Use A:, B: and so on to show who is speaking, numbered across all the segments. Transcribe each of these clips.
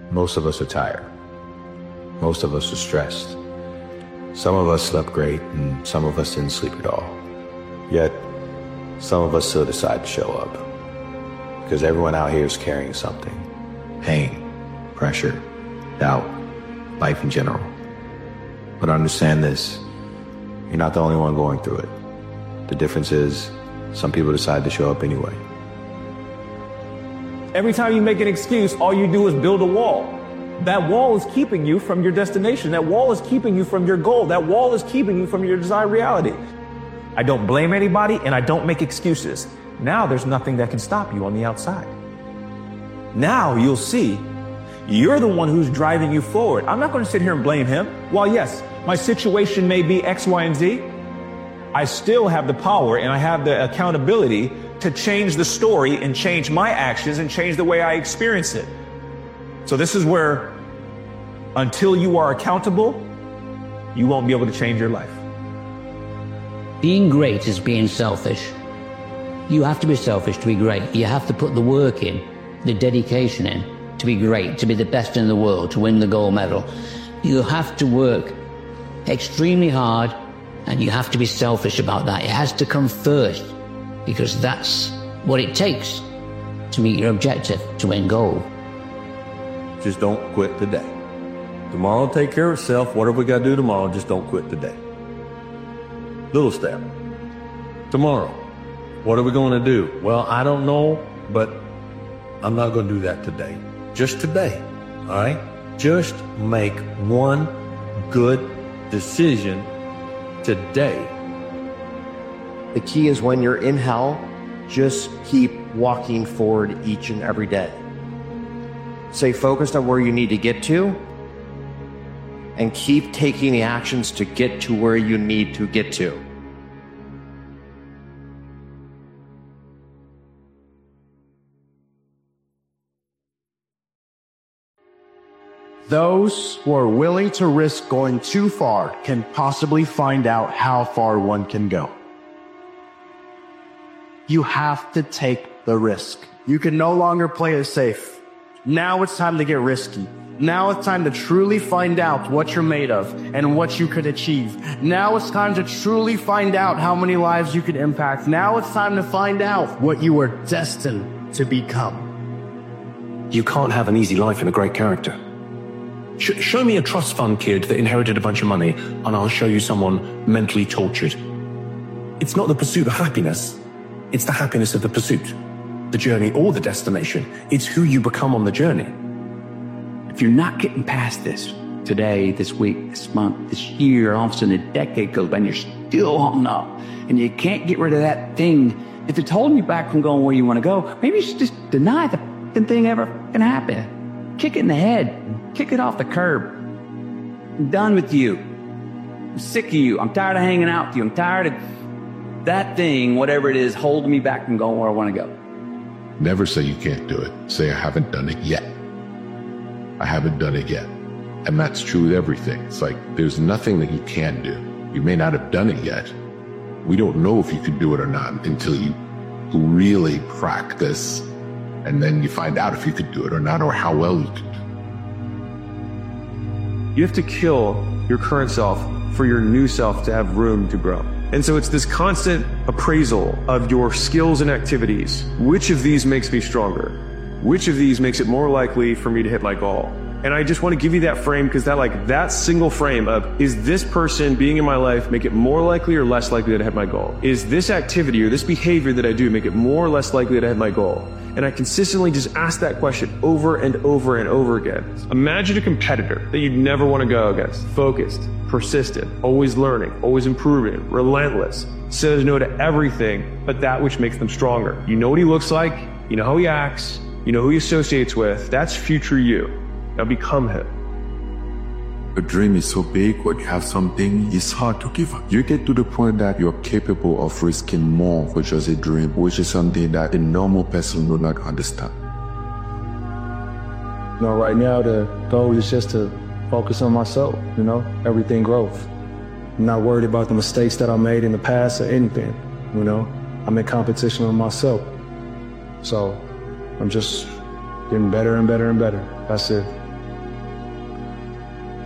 A: Most of us are tired. Most of us are stressed. Some of us slept great and some of us didn't sleep at all. Yet, some of us still decide to show up. Because everyone out here is carrying something. Pain, pressure, doubt, life in general. But understand this, you're not the only one going through it. The difference is, some people decide to show up anyway.
B: Every time you make an excuse, all you do is build a wall. That wall is keeping you from your destination. That wall is keeping you from your goal. That wall is keeping you from your desired reality. I don't blame anybody and I don't make excuses. Now there's nothing that can stop you on the outside. Now you'll see you're the one who's driving you forward. I'm not going to sit here and blame him. While yes, my situation may be X, Y, and Z, I still have the power and I have the accountability to change the story and change my actions and change the way I experience it. So this is where, until you are accountable, you won't be able to change your life.
C: Being great is being selfish. You have to be selfish to be great. You have to put the work in, the dedication in, to be great, to be the best in the world, to win the gold medal. You have to work extremely hard, and you have to be selfish about that. It has to come first, because that's what it takes to meet your objective, to win gold.
D: Just don't quit today. Tomorrow will take care of itself. Whatever we got to do tomorrow, just don't quit today. Little step. Tomorrow, what are we going to do? Well, I don't know, but I'm not going to do that today. Just today, all right? Just make one good decision today.
E: The key is when you're in hell, just keep walking forward each and every day. Stay focused on where you need to get to, and keep taking the actions to get to where you need to get to.
F: Those who are willing to risk going too far can possibly find out how far one can go. You have to take the risk. You can no longer play it safe. Now it's time to get risky. Now it's time to truly find out what you're made of and what you could achieve. Now it's time to truly find out how many lives you could impact. Now it's time to find out what you are destined to become.
G: You can't have an easy life in a great character. Show me a trust fund kid that inherited a bunch of money, and I'll show you someone mentally tortured. It's not the pursuit of happiness. It's the happiness of the pursuit. The journey or the destination. It's who you become on the journey.
H: If you're not getting past this today, this week, this month, this year, all of a sudden a decade goes by and you're still holding up and you can't get rid of that thing, if it's holding you back from going where you want to go, maybe you should just deny the thing ever can happen. Kick it in the head. Kick it off the curb. I'm done with you. I'm sick of you. I'm tired of hanging out with you. I'm tired of that thing, whatever it is, holding me back from going where I want to go.
I: Never say you can't do it. Say, I haven't done it yet. I haven't done it yet. And that's true with everything. It's like, there's nothing that you can do. You may not have done it yet. We don't know if you can do it or not until you really practice. And then you find out if you could do it or not, or how well you could do it.
B: You have to kill your current self for your new self to have room to grow. And so it's this constant appraisal of your skills and activities. Which of these makes me stronger? Which of these makes it more likely for me to hit my goal? And I just want to give you that frame because that single frame of, is this person being in my life make it more likely or less likely that I hit my goal? Is this activity or this behavior that I do make it more or less likely that I hit my goal? And I consistently just ask that question over and over and over again. Imagine a competitor that you'd never want to go against. Focused, persistent, always learning, always improving, relentless, says no to everything but that which makes them stronger. You know what he looks like, you know how he acts, you know who he associates with. That's future you. Now become him.
J: A dream is so big, when you have something, it's hard to give up. You get to the point that you're capable of risking more for just a dream, which is something that a normal person will not understand.
K: You know, right now the goal is just to focus on myself, you know, everything growth. I'm not worried about the mistakes that I made in the past or anything, you know. I'm in competition with myself. So I'm just getting better and better and better. That's it.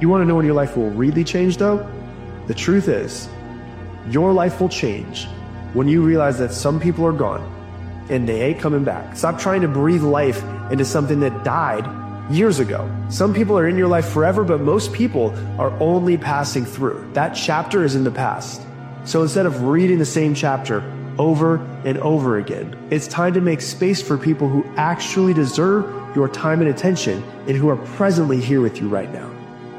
F: You want to know when your life will really change, though? The truth is, your life will change when you realize that some people are gone and they ain't coming back. Stop trying to breathe life into something that died years ago. Some people are in your life forever, but most people are only passing through. That chapter is in the past. So instead of reading the same chapter over and over again, it's time to make space for people who actually deserve your time and attention and who are presently here with you right now.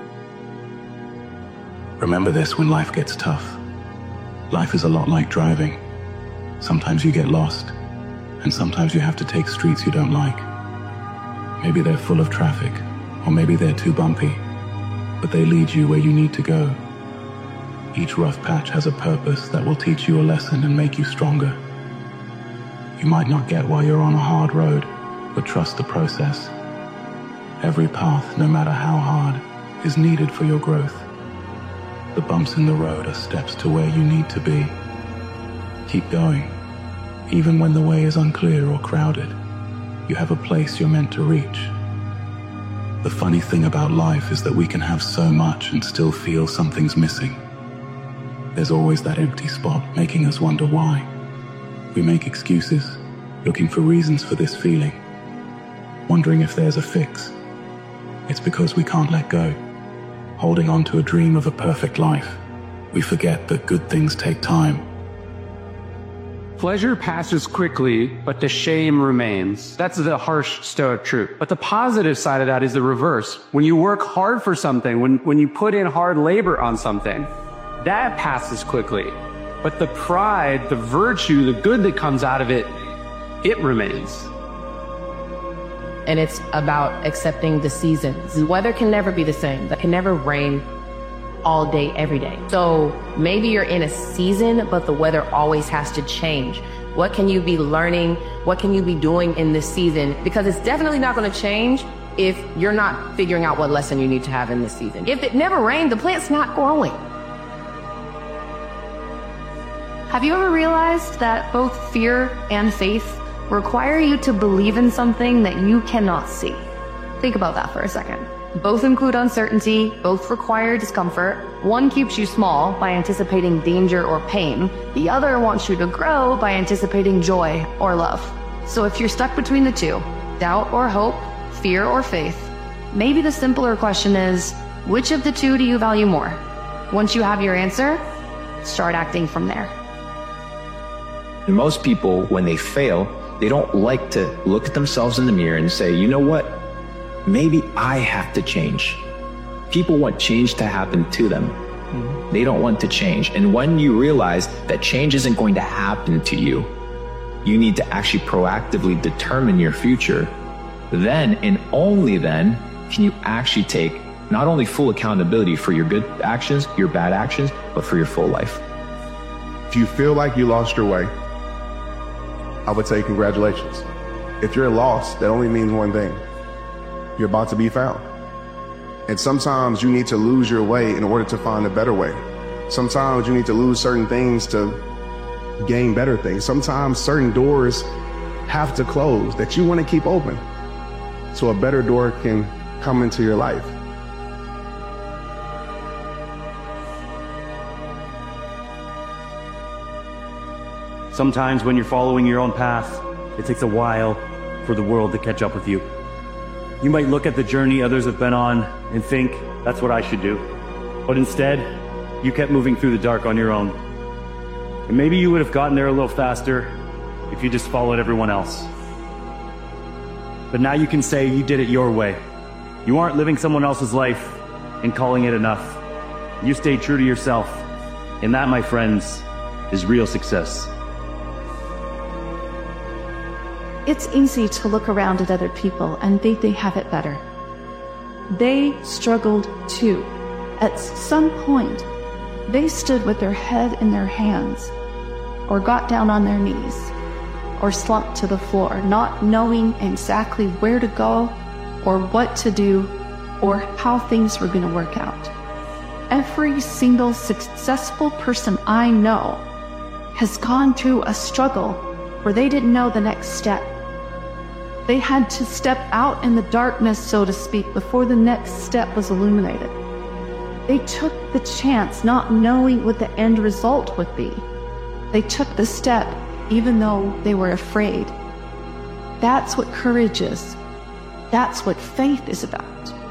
G: Remember this when life gets tough. Life is a lot like driving. Sometimes you get lost, and sometimes you have to take streets you don't like. Maybe they're full of traffic, or maybe they're too bumpy, but they lead you where you need to go. Each rough patch has a purpose that will teach you a lesson and make you stronger. You might not get while you're on a hard road, but trust the process. Every path, no matter how hard, is needed for your growth. The bumps in the road are steps to where you need to be. Keep going, even when the way is unclear or crowded. You have a place you're meant to reach. The funny thing about life is that we can have so much and still feel something's missing. There's always that empty spot making us wonder why. We make excuses, looking for reasons for this feeling, wondering if there's a fix. It's because we can't let go. Holding on to a dream of a perfect life, we forget that good things take time.
H: Pleasure passes quickly, but the shame remains. That's the harsh Stoic truth. But the positive side of that is the reverse. When you work hard for something, when you put in hard labor on something, that passes quickly. But the pride, the virtue, the good that comes out of it, it remains.
L: And it's about accepting the seasons. The weather can never be the same. It can never rain all day, every day. So maybe you're in a season, but the weather always has to change. What can you be learning? What can you be doing in this season? Because it's definitely not going to change if you're not figuring out what lesson you need to have in this season. If it never rained, the plant's not growing.
M: Have you ever realized that both fear and faith require you to believe in something that you cannot see? Think about that for a second. Both include uncertainty, both require discomfort. One keeps you small by anticipating danger or pain. The other wants you to grow by anticipating joy or love. So if you're stuck between the two, doubt or hope, fear or faith, maybe the simpler question is, which of the two do you value more? Once you have your answer, start acting from there.
N: And most people, when they fail, they don't like to look at themselves in the mirror and say, you know what? Maybe I have to change. People want change to happen to them. They don't want to change. And when you realize that change isn't going to happen to you, you need to actually proactively determine your future. Then and only then can you actually take not only full accountability for your good actions, your bad actions, but for your full life.
O: If you feel like you lost your way, I would say congratulations. If you're lost, that only means one thing. You're about to be found. And sometimes you need to lose your way in order to find a better way. Sometimes you need to lose certain things to gain better things. Sometimes certain doors have to close that you want to keep open so a better door can come into your life.
P: Sometimes when you're following your own path, it takes a while for the world to catch up with you. You might look at the journey others have been on and think, that's what I should do. But instead, you kept moving through the dark on your own. And maybe you would have gotten there a little faster if you just followed everyone else. But now you can say you did it your way. You aren't living someone else's life and calling it enough. You stayed true to yourself. And that, my friends, is real success.
M: It's easy to look around at other people and think they have it better. They struggled too. At some point, they stood with their head in their hands, or got down on their knees, or slumped to the floor, not knowing exactly where to go, or what to do, or how things were going to work out. Every single successful person I know has gone through a struggle where they didn't know the next step. They had to step out in the darkness, so to speak, before the next step was illuminated. They took the chance not knowing what the end result would be. They took the step even though they were afraid. That's what courage is. That's what faith is about.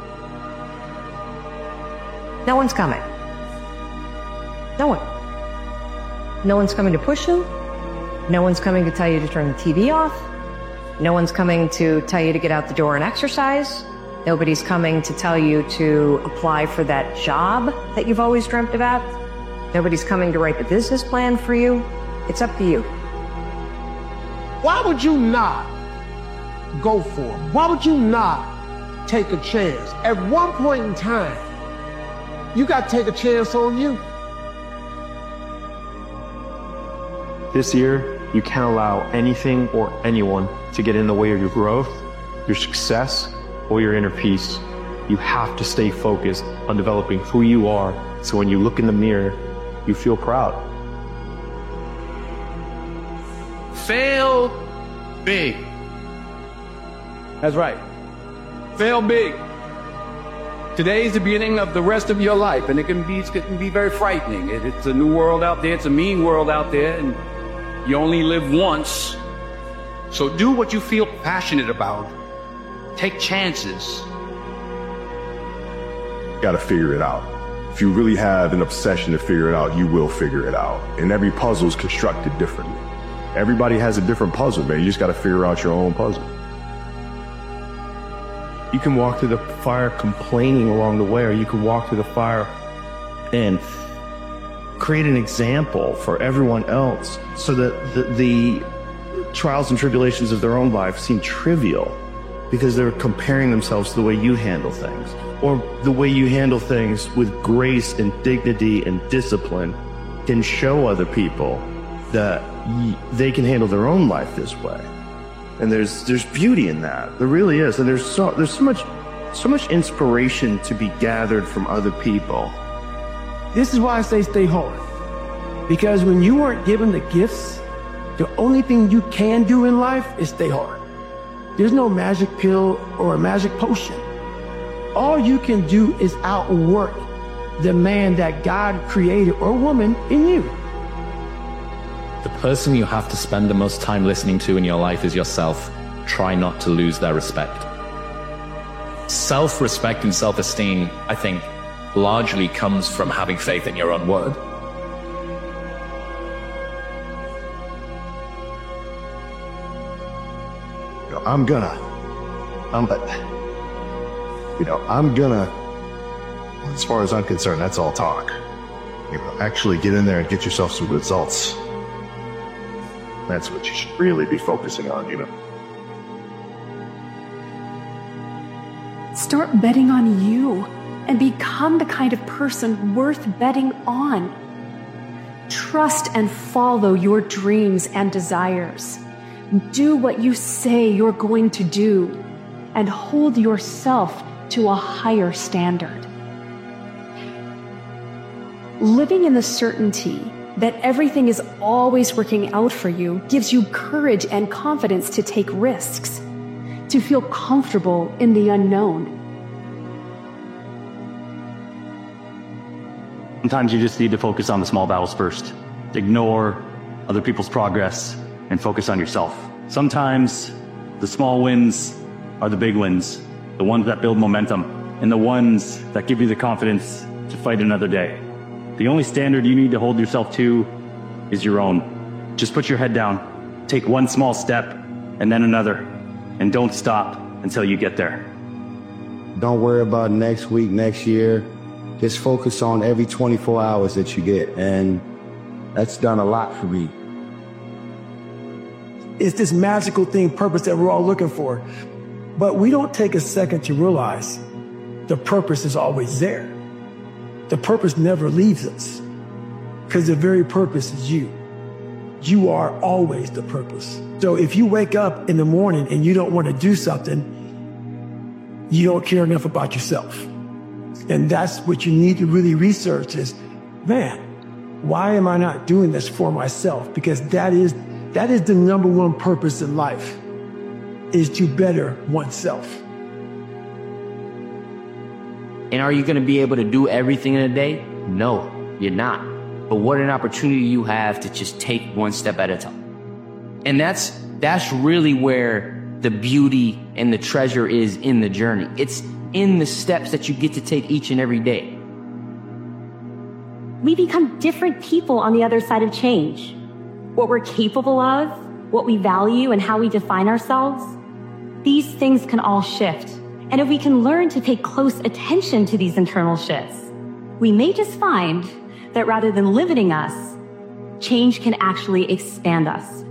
Q: No one's coming. No one. No one's coming to push you. No one's coming to tell you to turn the TV off. No one's coming to tell you to get out the door and exercise. Nobody's coming to tell you to apply for that job that you've always dreamt about. Nobody's coming to write the business plan for you. It's up to you.
R: Why would you not go for it? Why would you not take a chance? At one point in time, you got to take a chance on you.
B: This year, you can't allow anything or anyone to get in the way of your growth, your success, or your inner peace. You have to stay focused on developing who you are, so when you look in the mirror, you feel proud.
S: Fail big. That's right. Fail big. Today is the beginning of the rest of your life, and it can be very frightening. It's a new world out there. It's a mean world out there, and you only live once. So do what you feel passionate about. Take chances.
O: You gotta figure it out. If you really have an obsession to figure it out, you will figure it out. And every puzzle is constructed differently. Everybody has a different puzzle, man. You just gotta figure out your own puzzle.
K: You can walk through the fire complaining along the way, or you can walk through the fire and create an example for everyone else so that the trials and tribulations of their own life seem trivial because they're comparing themselves to the way you handle things, or the way you handle things with grace and dignity and discipline can show other people that they can handle their own life this way. And there's beauty in that. There really is. And there's so much inspiration to be gathered from other people.
R: This is why I say stay hard. Because when you weren't given the gifts, the only thing you can do in life is stay hard. There's no magic pill or a magic potion. All you can do is outwork the man that God created, or woman, in you.
T: The person you have to spend the most time listening to in your life is yourself. Try not to lose their respect. Self-respect and self-esteem, I think, largely comes from having faith in your own word.
O: I'm gonna, as far as I'm concerned, that's all talk. Actually get in there and get yourself some results. That's what you should really be focusing on,
U: Start betting on you and become the kind of person worth betting on. Trust and follow your dreams and desires. Do what you say you're going to do, and hold yourself to a higher standard. Living in the certainty that everything is always working out for you gives you courage and confidence to take risks, to feel comfortable in the unknown.
P: Sometimes you just need to focus on the small battles first. Ignore other people's progress and focus on yourself. Sometimes the small wins are the big wins, the ones that build momentum, and the ones that give you the confidence to fight another day. The only standard you need to hold yourself to is your own. Just put your head down, take one small step, and then another, and don't stop until you get there.
V: Don't worry about next week, next year. Just focus on every 24 hours that you get, and that's done a lot for me.
R: It's this magical thing, purpose, that we're all looking for. But we don't take a second to realize the purpose is always there. The purpose never leaves us, because the very purpose is you. You are always the purpose. So if you wake up in the morning and you don't want to do something, you don't care enough about yourself. And that's what you need to really research is, man, why am I not doing this for myself? Because that is the number one purpose in life, is to better oneself.
A: And are you going to be able to do everything in a day? No, you're not. But what an opportunity you have to just take one step at a time. And that's really where the beauty and the treasure is in the journey. It's in the steps that you get to take each and every day.
U: We become different people on the other side of change. What we're capable of, what we value, and how we define ourselves, these things can all shift. And if we can learn to pay close attention to these internal shifts, we may just find that rather than limiting us, change can actually expand us.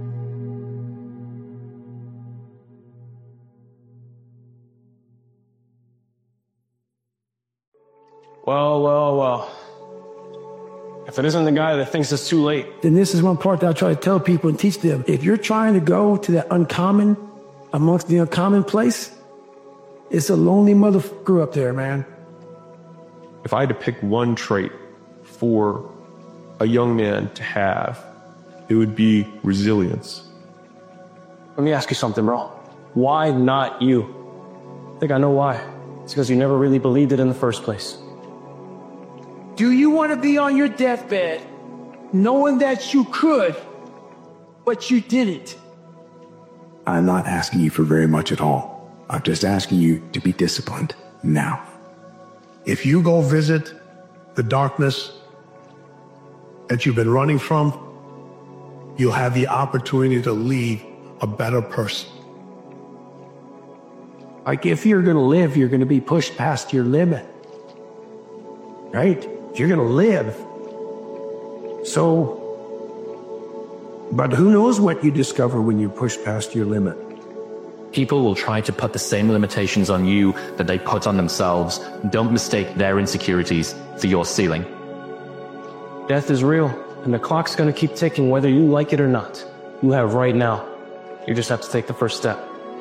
F: Well. If it isn't the guy that thinks it's too late.
R: Then this is one part that I try to tell people and teach them. If you're trying to go to that uncommon amongst the uncommon place, it's a lonely motherfucker up there, man.
B: If I had to pick one trait for a young man to have, it would be resilience.
F: Let me ask you something, bro. Why not you? I think I know why. It's because you never really believed it in the first place.
R: Do you want to be on your deathbed knowing that you could, but you didn't?
C: I'm not asking you for very much at all. I'm just asking you to be disciplined now.
W: If you go visit the darkness that you've been running from, you'll have the opportunity to leave a better person.
R: Like if you're going to live, you're going to be pushed past your limit. Right? You're going to live. So, but who knows what you discover when you push past your limit?
T: People will try to put the same limitations on you that they put on themselves. Don't mistake their insecurities for your ceiling.
F: Death is real, and the clock's going to keep ticking whether you like it or not. You have right now. You just have to take the first step.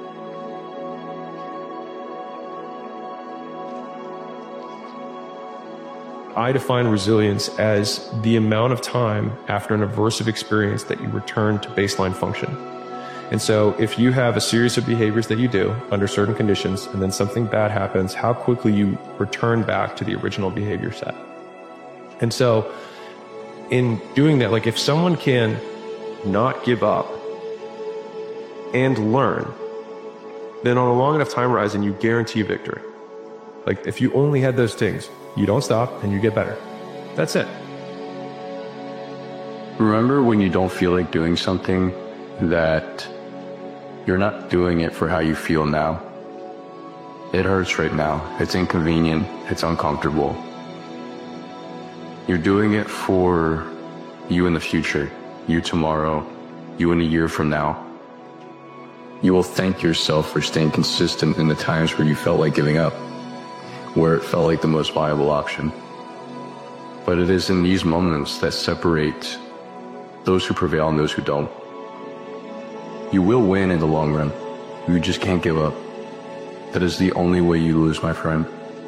B: I define resilience as the amount of time after an aversive experience that you return to baseline function. And so if you have a series of behaviors that you do under certain conditions and then something bad happens, how quickly you return back to the original behavior set. And so in doing that, like if someone can not give up and learn, then on a long enough time horizon, you guarantee victory. Like if you only had those things, you don't stop and you get better. That's it.
X: Remember when you don't feel like doing something that you're not doing it for how you feel now? It hurts right now. It's inconvenient. It's uncomfortable. You're doing it for you in the future, you tomorrow, you in a year from now. You will thank yourself for staying consistent in the times where you felt like giving up, where it felt like the most viable option. But it is in these moments that separate those who prevail and those who don't. You will win in the long run. You just can't give up. That is the only way you lose, my friend.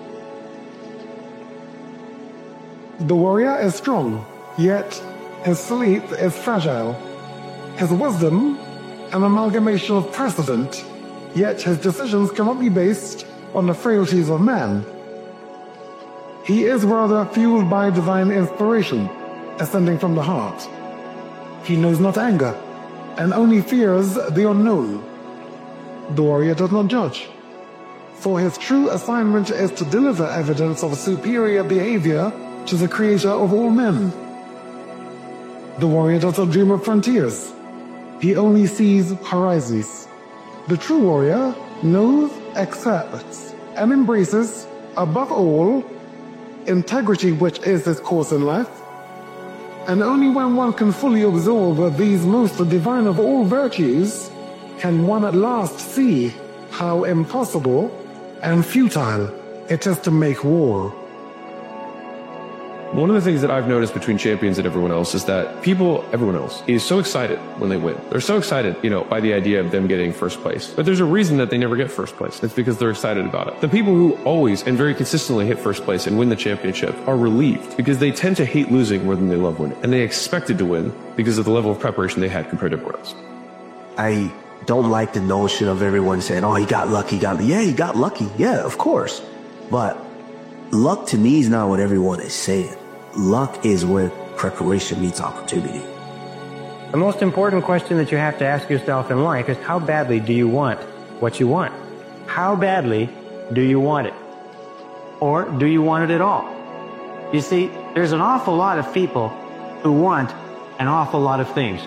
W: The warrior is strong, yet his sleep is fragile. His wisdom, an amalgamation of precedent, yet his decisions cannot be based on the frailties of man. He is rather fueled by divine inspiration, ascending from the heart. He knows not anger, and only fears the unknown. The warrior does not judge, for his true assignment is to deliver evidence of superior behavior to the creator of all men. The warrior does not dream of frontiers. He only sees horizons. The true warrior knows, accepts, and embraces, above all, integrity, which is his course in life. And only when one can fully absorb these most divine of all virtues can one at last see how impossible and futile it is to make war.
B: One of the things that I've noticed between champions and everyone else is that everyone else is so excited when they win. They're so excited, by the idea of them getting first place. But there's a reason that they never get first place. It's because they're excited about it. The people who always and very consistently hit first place and win the championship are relieved because they tend to hate losing more than they love winning. And they expected to win because of the level of preparation they had compared to everyone else.
Y: I don't like the notion of everyone saying, oh, he got lucky, Yeah, he got lucky. Yeah, of course. But luck to me is not what everyone is saying. Luck is where preparation meets opportunity.
D: The most important question that you have to ask yourself in life is, how badly do you want what you want? How badly do you want it? Or do you want it at all? You see, there's an awful lot of people who want an awful lot of things.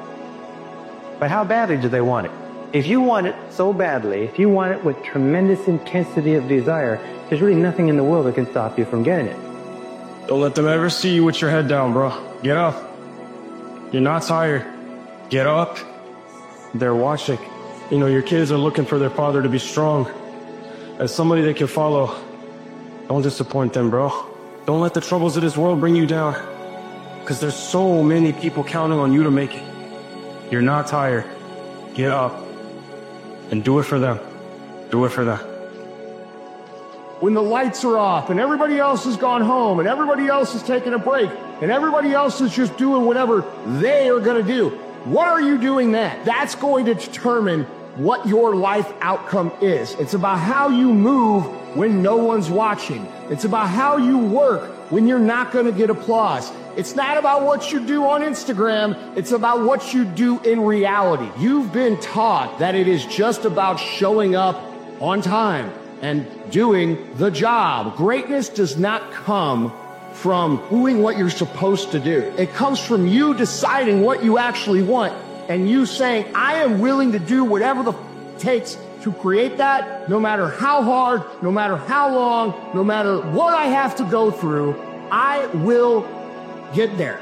D: But how badly do they want it? If you want it so badly, if you want it with tremendous intensity of desire, there's really nothing in the world that can stop you from getting it.
F: Don't let them ever see you with your head down, bro. Get up. You're not tired. Get up. They're watching. You know, your kids are looking for their father to be strong. As somebody they can follow. Don't disappoint them, bro. Don't let the troubles of this world bring you down. Because there's so many people counting on you to make it. You're not tired. Get up. And do it for them. Do it for them.
E: When the lights are off and everybody else has gone home and everybody else is taking a break and everybody else is just doing whatever they are going to do, what are you doing then? That's going to determine what your life outcome is. It's about how you move when no one's watching. It's about how you work when you're not going to get applause. It's not about what you do on Instagram. It's about what you do in reality. You've been taught that it is just about showing up on time and doing the job. Greatness does not come from doing what you're supposed to do. It comes from you deciding what you actually want and you saying, I am willing to do whatever it takes to create that, no matter how hard, no matter how long, no matter what I have to go through, I will get there.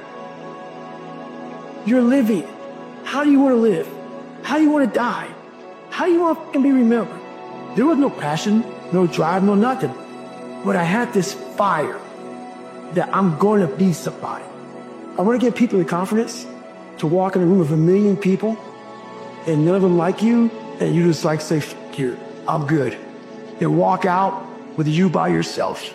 R: You're living. How do you want to live? How do you want to die? How do you want to be remembered? There was no passion, no drive, no nothing. But I had this fire that I'm going to be somebody. I want to give people the confidence to walk in a room of 1 million people and none of them like you, and you just like say, F you, I'm good. And walk out with you by yourself.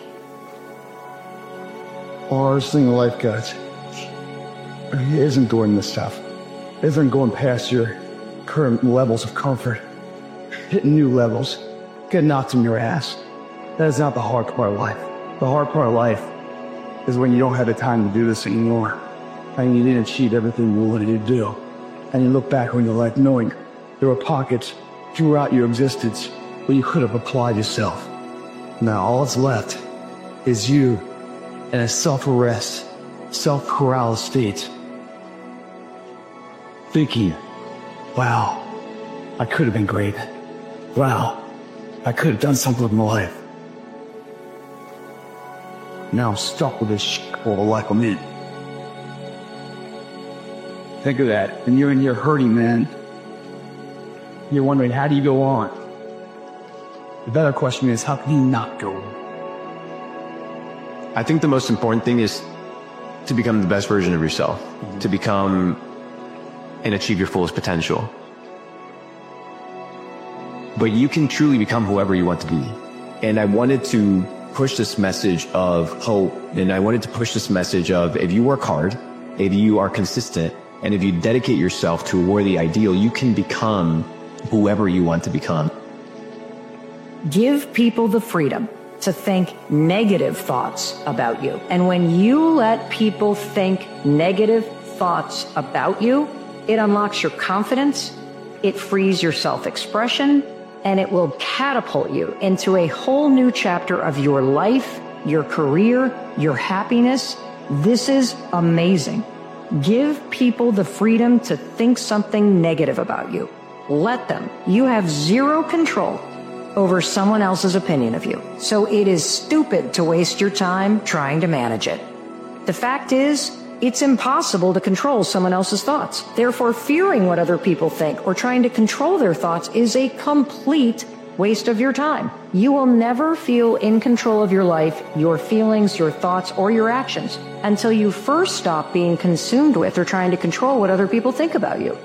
V: Our single life, guys, it isn't doing this stuff. It isn't going past your current levels of comfort. Hitting new levels. Getting knocked in your ass. That is not the hard part of life. The hard part of life is when you don't have the time to do this anymore. And you didn't achieve everything you wanted to do. And you look back on your life knowing there were pockets throughout your existence where you could have applied yourself. Now all that's left is you in a self-arrest, self-corral state. Thinking, wow, I could have been great. Wow, I could have done something with my life. Now I'm stuck with this shit for the life I'm in. Think of that, and you're in here hurting, man. You're wondering, how do you go on? The better question is, how can you not go on?
N: I think the most important thing is to become the best version of yourself, to become and achieve your fullest potential. But you can truly become whoever you want to be. And I wanted to push this message of hope, and I wanted to push this message of, if you work hard, if you are consistent, and if you dedicate yourself to a worthy ideal, you can become whoever you want to become.
Q: Give people the freedom to think negative thoughts about you. And when you let people think negative thoughts about you, it unlocks your confidence, it frees your self-expression, and it will catapult you into a whole new chapter of your life, your career, your happiness. This is amazing. Give people the freedom to think something negative about you. Let them. You have zero control over someone else's opinion of you. So it is stupid to waste your time trying to manage it. The fact is, it's impossible to control someone else's thoughts. Therefore, fearing what other people think or trying to control their thoughts is a complete waste of your time. You will never feel in control of your life, your feelings, your thoughts, or your actions until you first stop being consumed with or trying to control what other people think about you.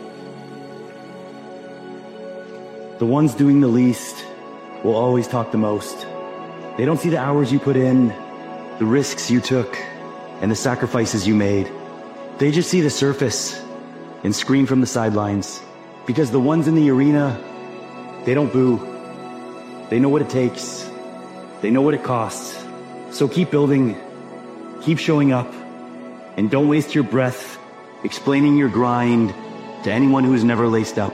K: The ones doing the least will always talk the most. They don't see the hours you put in, the risks you took, and the sacrifices you made. They just see the surface and scream from the sidelines. Because the ones in the arena, they don't boo. They know what it takes. They know what it costs.
P: So keep building, keep showing up, and don't waste your breath explaining your grind to anyone who's never laced up.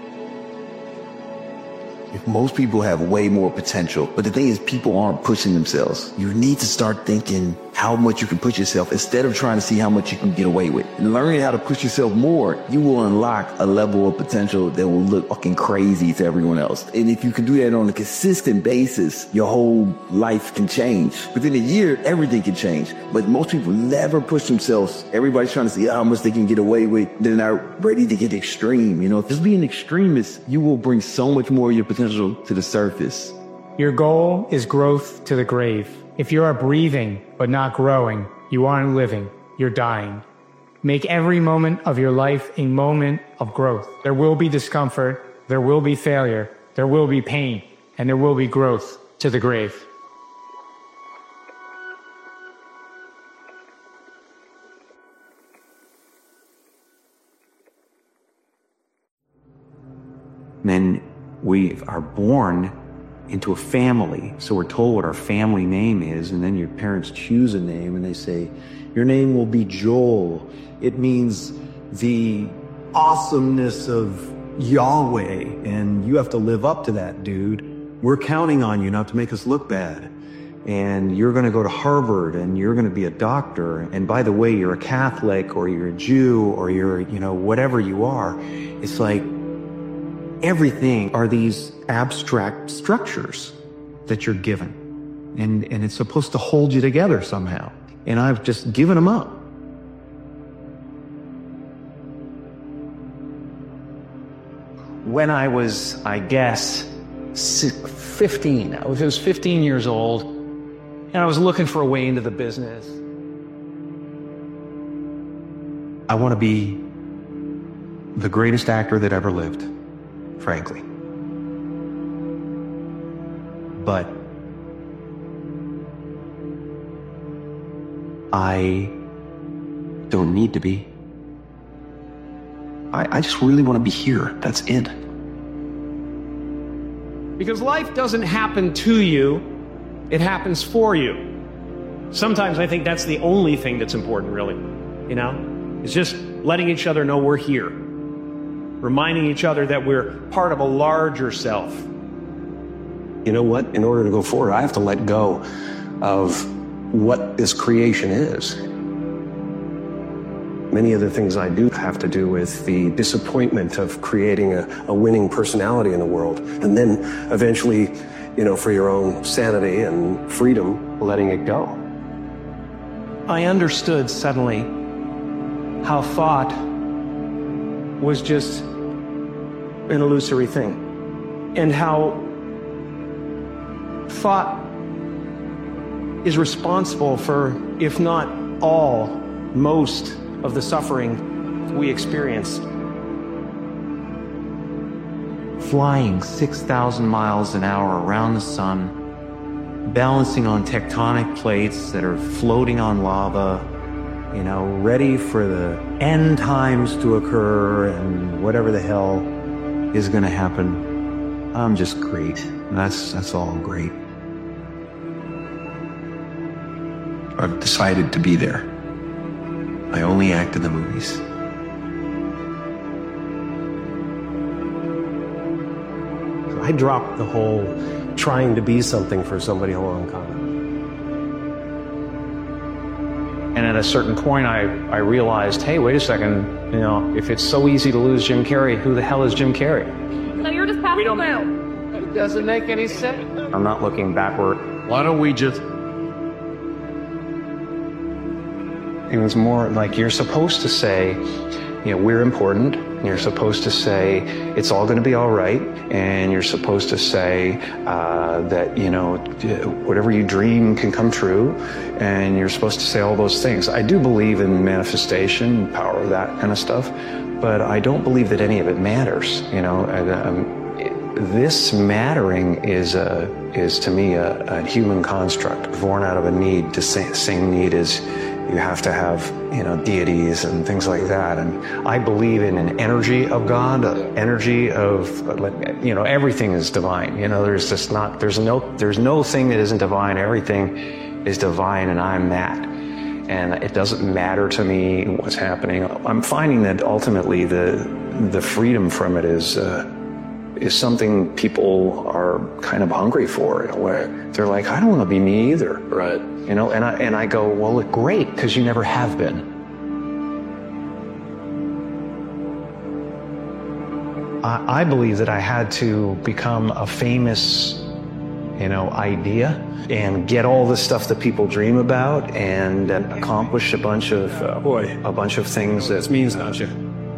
G: If most people have way more potential, but the thing is, people aren't pushing themselves. You need to start thinking how much you can push yourself instead of trying to see how much you can get away with. And learning how to push yourself more, you will unlock a level of potential that will look fucking crazy to everyone else. And if you can do that on a consistent basis, your whole life can change. Within a year, everything can change. But most people never push themselves. Everybody's trying to see how much they can get away with. They're not ready to get extreme. You know, just being an extremist, you will bring so much more of your potential to the surface.
H: Your goal is growth to the grave. If you are breathing but not growing, you aren't living, you're dying. Make every moment of your life a moment of growth. There will be discomfort, there will be failure, there will be pain, and there will be growth to the grave.
I: Then we are born into a family, so we're told what our family name is, and then your parents choose a name and they say, your name will be Joel. It means the awesomeness of Yahweh, and you have to live up to that, dude. We're counting on you not to make us look bad. And you're going to go to Harvard, and you're going to be a doctor. And by the way, you're a Catholic, or you're a Jew, or you're, whatever you are. It's like, everything are these abstract structures that you're given. And it's supposed to hold you together somehow. And I've just given them up.
J: When I was, I guess, 15, I was 15 years old, and I was looking for a way into the business.
I: I want to be the greatest actor that ever lived. Frankly. But I don't need to be. I just really want to be here. That's it.
J: Because life doesn't happen to you, it happens for you. Sometimes I think that's the only thing that's important, really. It's just letting each other know we're here. Reminding each other that we're part of a larger self.
L: You know what? In order to go forward, I have to let go of what this creation is. Many of the things I do have to do with the disappointment of creating a winning personality in the world. And then eventually, for your own sanity and freedom, letting it go.
J: I understood suddenly how thought was just an illusory thing, and how thought is responsible for, if not all, most of the suffering we experience.
I: Flying 6,000 miles an hour around the sun, balancing on tectonic plates that are floating on lava, ready for the end times to occur and whatever the hell is going to happen. I'm just great. That's all great. I've decided to be there. I only act in the movies.
L: I dropped the whole trying to be something for somebody a long time.
J: And at a certain point, I realized, hey, wait a second, if it's so easy to lose Jim Carrey, who the hell is Jim Carrey?
Z: So you're just passing through.
J: It doesn't make any sense.
L: I'm not looking backward.
N: Why don't we just...
L: It was more like you're supposed to say, we're important. You're supposed to say it's all going to be all right. And you're supposed to say that, whatever you dream can come true. And you're supposed to say all those things. I do believe in manifestation, power, that kind of stuff. But I don't believe that any of it matters. This mattering is to me a human construct born out of a need. The same need is you have to have, deities and things like that. And I believe in an energy of God, an energy of, everything is divine. There's no thing that isn't divine. Everything is divine, and I'm that. And it doesn't matter to me what's happening. I'm finding that ultimately the freedom from it is something people are kind of hungry for in a way. They're like, I don't want to be me either. Right. You know, and I go, well, look, great, because you never have been. I believe that I had to become a famous, idea and get all the stuff that people dream about and accomplish a bunch of things that means, don't you?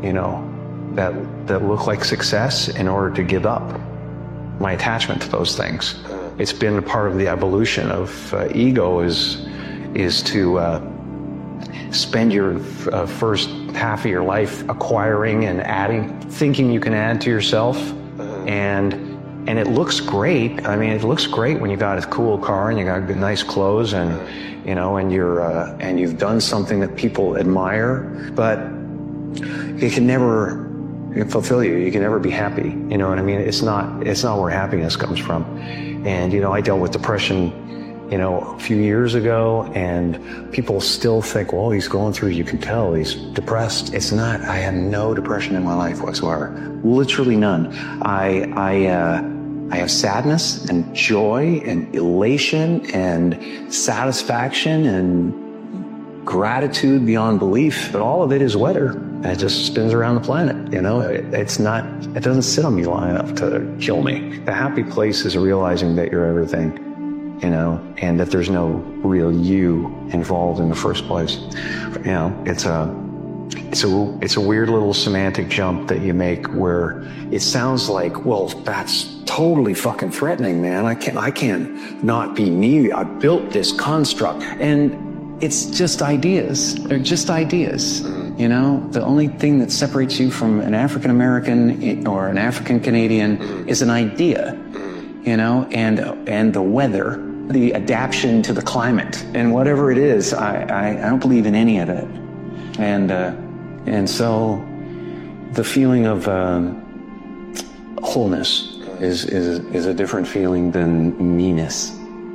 L: That look like success in order to give up my attachment to those things. It's been a part of the evolution of ego is to spend your first half of your life acquiring and adding, thinking you can add to yourself, and it looks great. I mean, it looks great when you got a cool car and you got good, nice clothes, and and you've done something that people admire, but it can never fulfill you. You can never be happy. You know what I mean? It's not where happiness comes from. And I dealt with depression a few years ago, and people still think, well, he's going through, you can tell he's depressed. It's not. I had no depression in my life whatsoever. Literally none. I have sadness and joy and elation and satisfaction and gratitude beyond belief, but all of it is weather, and it just spins around the planet. It doesn't sit on me long enough to kill me. The happy place is realizing that you're everything, and that there's no real you involved in the first place. It's a weird little semantic jump that you make where it sounds like, well, that's totally fucking threatening, man. I can't not be me. I built this construct, and it's just ideas. They're just ideas. The only thing that separates you from an African American or an African Canadian is an idea, and the weather, the adaptation to the climate, and whatever it is. I don't believe in any of it, and so the feeling of wholeness is a different feeling than meanness.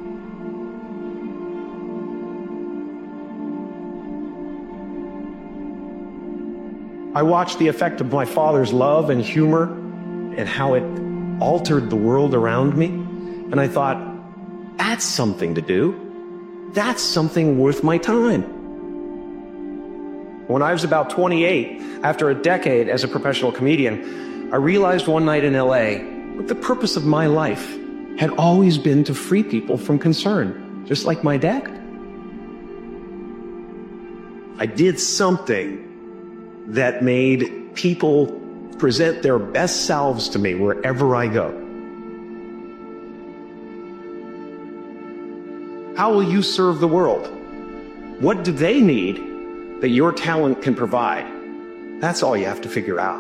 J: I watched the effect of my father's love and humor and how it altered the world around me. And I thought, that's something to do. That's something worth my time. When I was about 28, after a decade as a professional comedian, I realized one night in LA that the purpose of my life had always been to free people from concern, just like my dad. I did something that made people present their best selves to me wherever I go. How will you serve the world? What do they need that your talent can provide? That's all you have to figure out.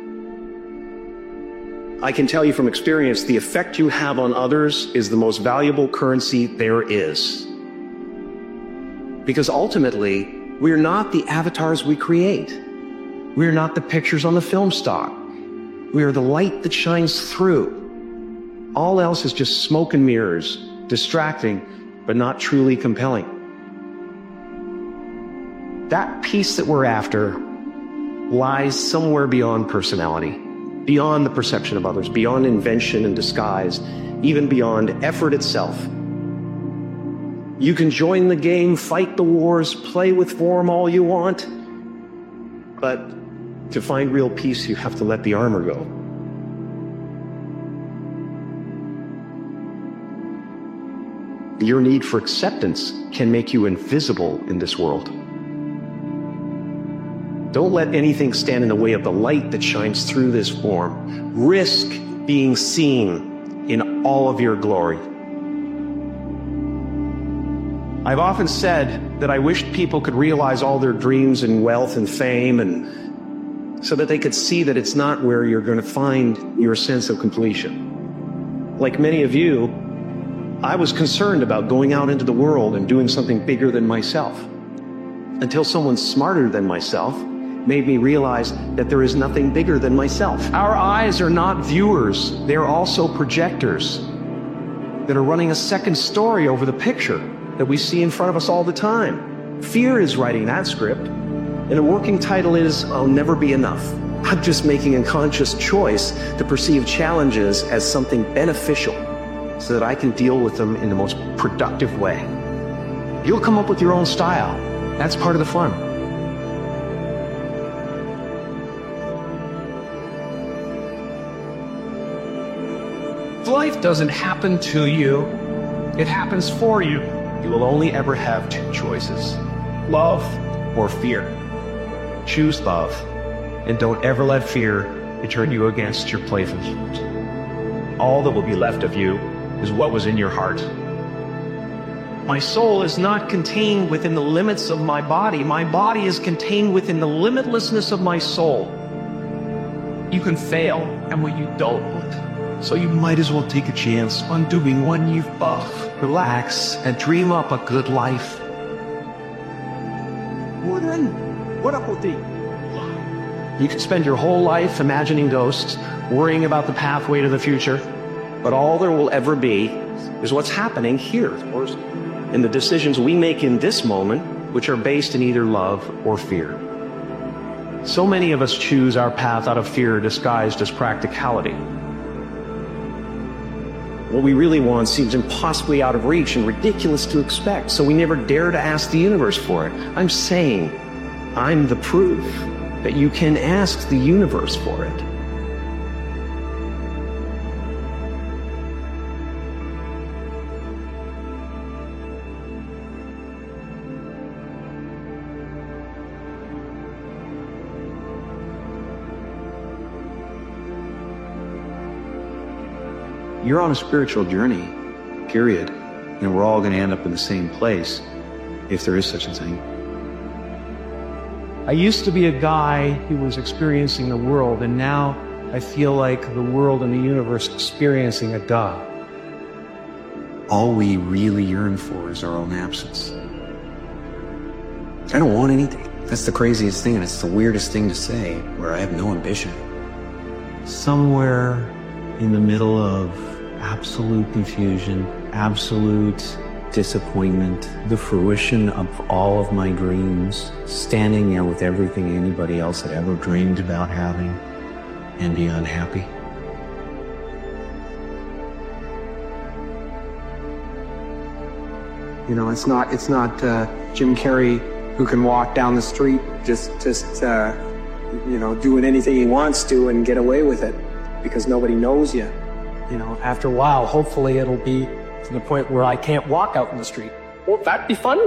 J: I can tell you from experience, the effect you have on others is the most valuable currency there is. Because ultimately, we're not the avatars we create. We're not the pictures on the film stock. We are the light that shines through. All else is just smoke and mirrors, distracting, but not truly compelling. That peace that we're after lies somewhere beyond personality, beyond the perception of others, beyond invention and disguise, even beyond effort itself. You can join the game, fight the wars, play with form all you want, but to find real peace, you have to let the armor go. Your need for acceptance can make you invisible in this world. Don't let anything stand in the way of the light that shines through this form. Risk being seen in all of your glory. I've often said that I wished people could realize all their dreams and wealth and fame, and so that they could see that it's not where you're going to find your sense of completion. Like many of you, I was concerned about going out into the world and doing something bigger than myself, until someone smarter than myself made me realize that there is nothing bigger than myself. Our eyes are not viewers, they're also projectors that are running a second story over the picture that we see in front of us all the time. Fear is writing that script. And a working title is, I'll never be enough. I'm just making a conscious choice to perceive challenges as something beneficial so that I can deal with them in the most productive way. You'll come up with your own style. That's part of the fun. Life doesn't happen to you. It happens for you. You will only ever have two choices: love or fear. Choose love, and don't ever let fear turn you against your playful heart. All that will be left of you is what was in your heart. My soul is not contained within the limits of my body. My body is contained within the limitlessness of my soul. You can fail at what you don't want, so you might as well take a chance on doing what you've relax and dream up a good life. What up with you can spend your whole life imagining ghosts, worrying about the pathway to the future, but all there will ever be is what's happening here, and the decisions we make in this moment, which are based in either love or fear. So many of us choose our path out of fear disguised as practicality. What we really want seems impossibly out of reach and ridiculous to expect, so we never dare to ask the universe for it. I'm saying, I'm the proof that you can ask the universe for it.
I: You're on a spiritual journey, period. And we're all going to end up in the same place, if there is such a thing.
J: I used to be a guy who was experiencing the world, and now I feel like the world and the universe experiencing a God.
I: All we really yearn for is our own absence. I don't want anything. That's the craziest thing, and it's the weirdest thing to say, where I have no ambition. Somewhere in the middle of absolute confusion, absolute disappointment, the fruition of all of my dreams, standing there with everything anybody else had ever dreamed about having, and be unhappy.
A: You know, it's not Jim Carrey who can walk down the street just doing anything he wants to and get away with it because nobody knows you. You know, after a while, hopefully it'll be to the point where I can't walk out in the street. Won't that be fun?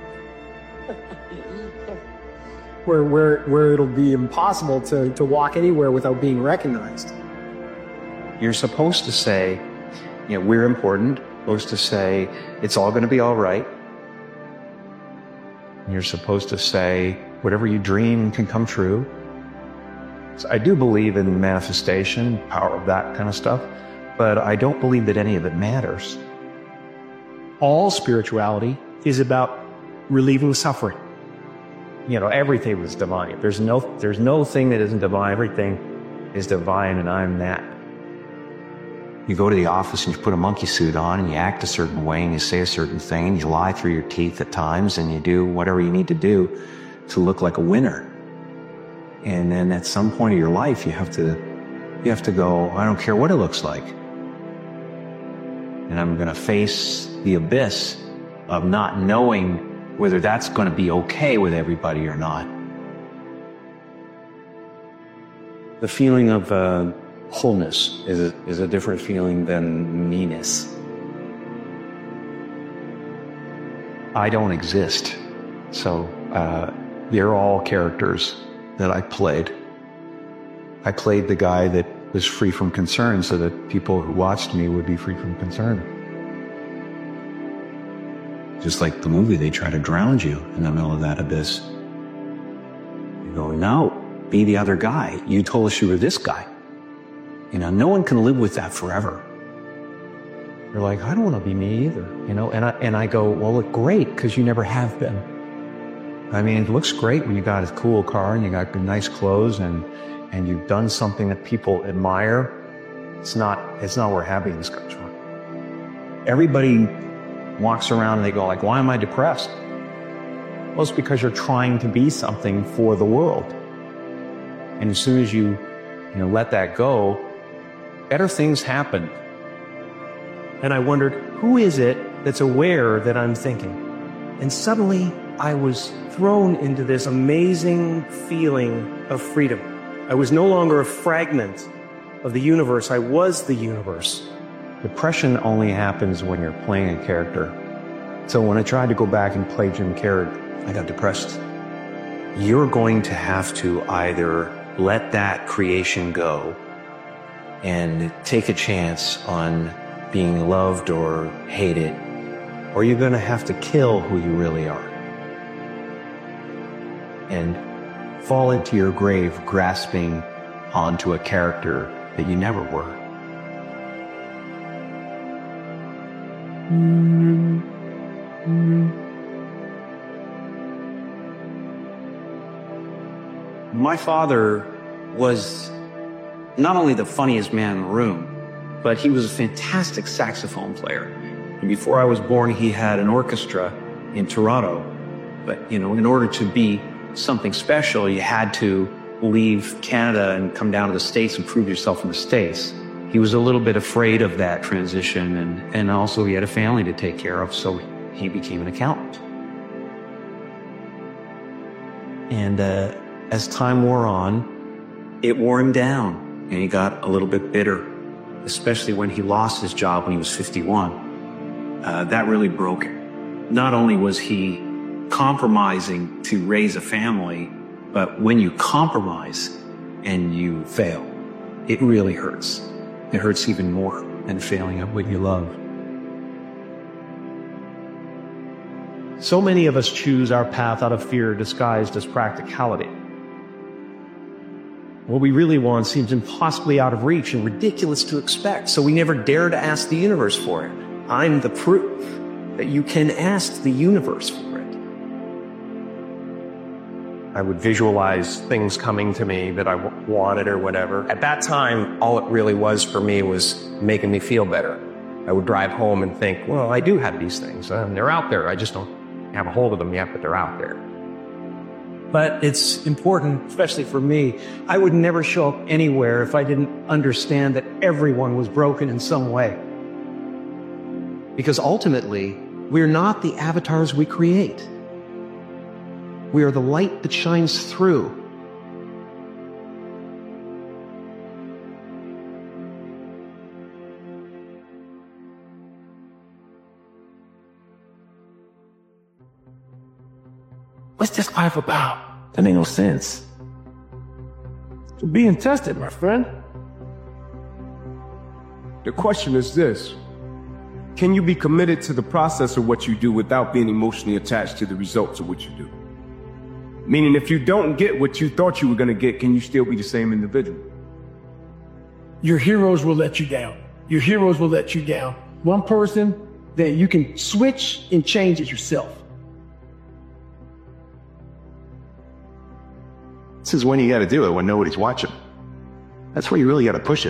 A: where it'll be impossible to walk anywhere without being recognized.
L: You're supposed to say, we're important. You're supposed to say, it's all going to be all right. You're supposed to say, whatever you dream can come true. So I do believe in manifestation, power of that kind of stuff, but I don't believe that any of it matters.
J: All spirituality is about relieving suffering. Everything is divine. There's no thing that isn't divine. Everything is divine, and I'm that.
I: You go to the office and you put a monkey suit on and you act a certain way and you say a certain thing, and you lie through your teeth at times and you do whatever you need to do to look like a winner. And then at some point of your life, you have to go, I don't care what it looks like. And I'm going to face the abyss of not knowing whether that's going to be okay with everybody or not. The feeling of wholeness is a different feeling than meanness. I don't exist. So they're all characters that I played. I played the guy that was free from concern so that people who watched me would be free from concern. Just like the movie, they try to drown you in the middle of that abyss. You go, no, be the other guy. You told us you were this guy. No one can live with that forever. You're like, I don't want to be me either, and I go, well, look great, because you never have been. I mean, it looks great when you got a cool car and you got nice clothes and you've done something that people admire. It's not where happiness comes from. Everybody walks around and they go like, why am I depressed? Well, it's because you're trying to be something for the world. And as soon as you let that go, better things happen. And I wondered, who is it that's aware that I'm thinking? And suddenly I was thrown into this amazing feeling of freedom. I was no longer a fragment of the universe. I was the universe. Depression only happens when you're playing a character. So when I tried to go back and play Jim Carrey, I got depressed. You're going to have to either let that creation go and take a chance on being loved or hated, or you're going to have to kill who you really are and fall into your grave grasping onto a character that you never were. My father was not only the funniest man in the room, but he was a fantastic saxophone player. And before I was born, he had an orchestra in Toronto. But, in order to be something special, you had to leave Canada and come down to the States and prove yourself in the States. He was a little bit afraid of that transition, and also he had a family to take care of, so he became an accountant. And as time wore on, it wore him down, and he got a little bit bitter, especially when he lost his job when he was 51. That really broke him. Not only was he compromising to raise a family, but when you compromise and you fail, it really hurts. It hurts even more than failing at what you love.
J: So many of us choose our path out of fear disguised as practicality. What we really want seems impossibly out of reach and ridiculous to expect, so we never dare to ask the universe for it. I'm the proof that you can ask the universe for it. I would visualize things coming to me that I wanted or whatever. At that time, all it really was for me was making me feel better. I would drive home and think, well, I do have these things, and they're out there. I just don't have a hold of them yet, but they're out there. But it's important, especially for me. I would never show up anywhere if I didn't understand that everyone was broken in some way. Because ultimately, we're not the avatars we create. We are the light that shines through.
R: What's this life about?
Y: That ain't no sense.
R: You're being tested, my friend.
E: The question is this: can you be committed to the process of what you do without being emotionally attached to the results of what you do? Meaning, if you don't get what you thought you were going to get, can you still be the same individual?
R: Your heroes will let you down. Your heroes will let you down. One person that you can switch and change is yourself.
C: This is when you got to do it, when nobody's watching. That's where you really got to push it.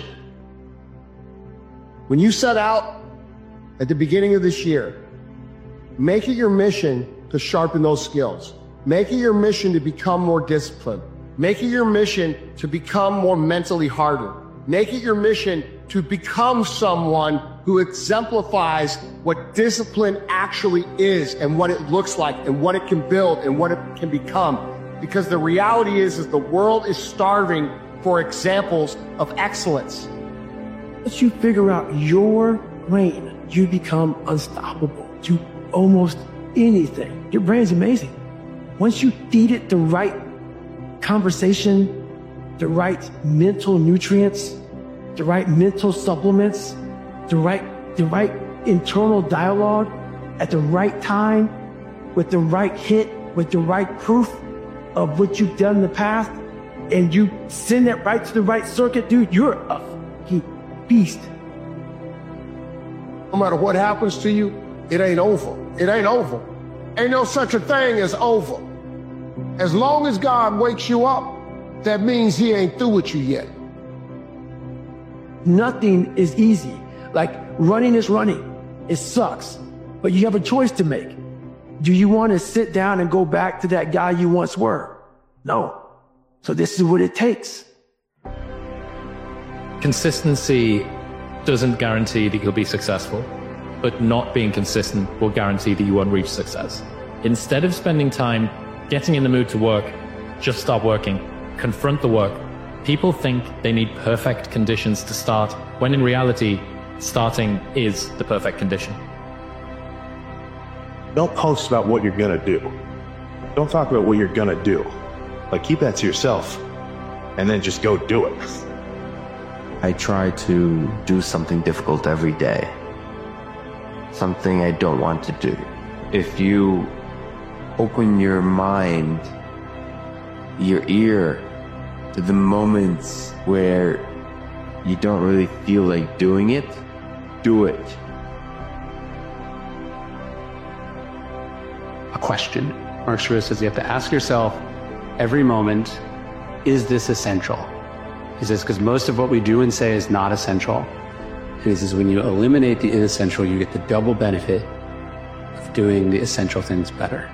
E: When you set out at the beginning of this year, make it your mission to sharpen those skills. Make it your mission to become more disciplined. Make it your mission to become more mentally hardened. Make it your mission to become someone who exemplifies what discipline actually is and what it looks like and what it can build and what it can become. Because the reality is the world is starving for examples of excellence.
R: Once you figure out your brain, you become unstoppable to almost anything. Your brain's amazing. Once you feed it the right conversation, the right mental nutrients, the right mental supplements, the right internal dialogue at the right time, with the right hit, with the right proof of what you've done in the past, and you send that right to the right circuit, dude, you're a fucking beast.
E: No matter what happens to you, it ain't over. It ain't over. Ain't no such a thing as over. As long as God wakes you up, that means he ain't through with you yet.
R: Nothing is easy. Like running is running. It sucks. But you have a choice to make. Do you want to sit down and go back to that guy you once were? No. So this is what it takes.
M: Consistency doesn't guarantee that you'll be successful, but not being consistent will guarantee that you won't reach success. Instead of spending time getting in the mood to work, just start working. Confront the work. People think they need perfect conditions to start, when in reality, starting is the perfect condition.
C: Don't post about what you're gonna do. Don't talk about what you're gonna do. Like, keep that to yourself, and then just go do it.
O: I try to do something difficult every day. Something I don't want to do. If you open your mind, your ear, to the moments where you don't really feel like doing it, do it.
S: A question. Mark Shruis says you have to ask yourself every moment, is this essential? He says, because most of what we do and say is not essential. And he says, when you eliminate the inessential, you get the double benefit of doing the essential things better.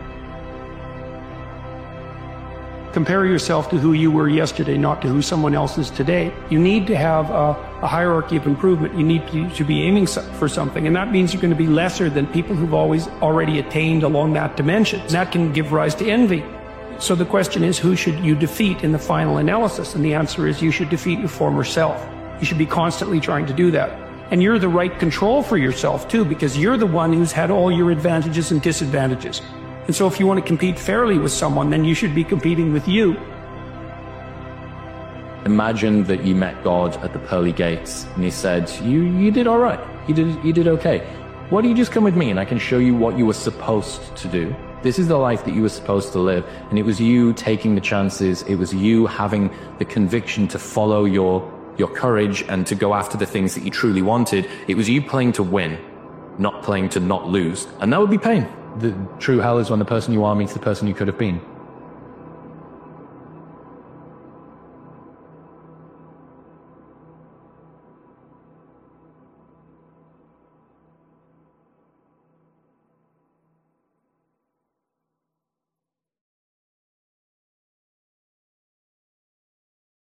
E: Compare yourself to who you were yesterday, not to who someone else is today. You need to have a hierarchy of improvement. You need to be aiming for something, and that means you're going to be lesser than people who've already attained along that dimension. And that can give rise to envy. So the question is, who should you defeat in the final analysis? And the answer is, you should defeat your former self. You should be constantly trying to do that. And you're the right control for yourself too, because you're the one who's had all your advantages and disadvantages. And so if you want to compete fairly with someone, then you should be competing with you.
M: Imagine that you met God at the pearly gates and he said, you did all right. You did okay. Why don't you just come with me and I can show you what you were supposed to do? This is the life that you were supposed to live. And it was you taking the chances. It was you having the conviction to follow your courage and to go after the things that you truly wanted. It was you playing to win, not playing to not lose. And that would be pain. The true hell is when the person you are meets the person you could have been.